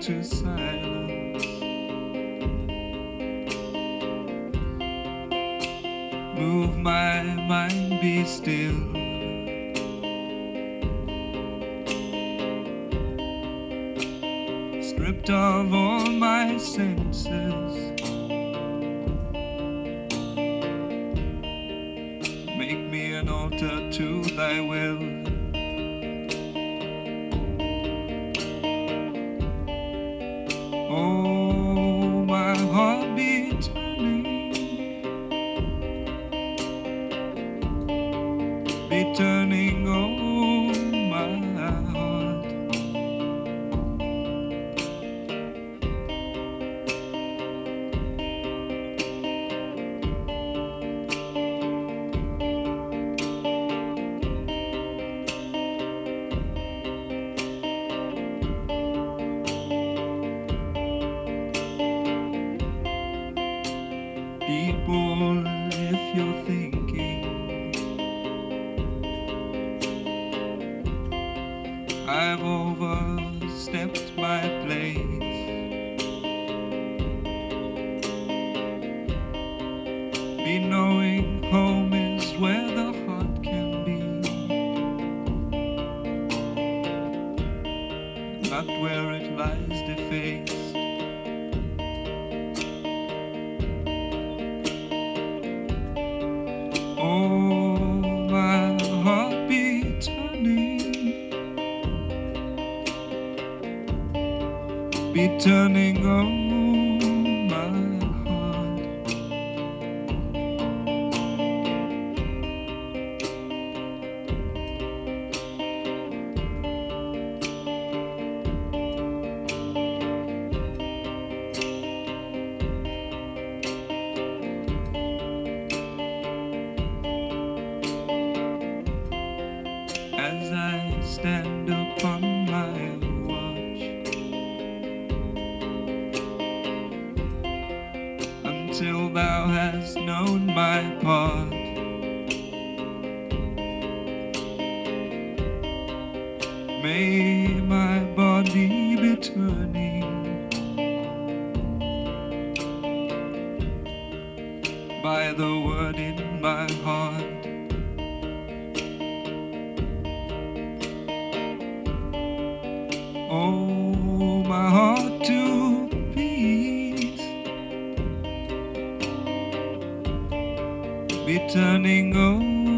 to silence. Move my mind, be still. Stripped of all my senses, make me an altar to thy will. Oh, my heart be turning, oh, my heart. People, if you're thinking I've overstepped my place, be knowing home is where the heart can be, not where it lies defaced. Oh, my heart be turning, oh, my heart. As I stand upon my watch, until thou hast known my part, may my body be turning by the word in my heart. Oh, my heart to peace be turning, oh,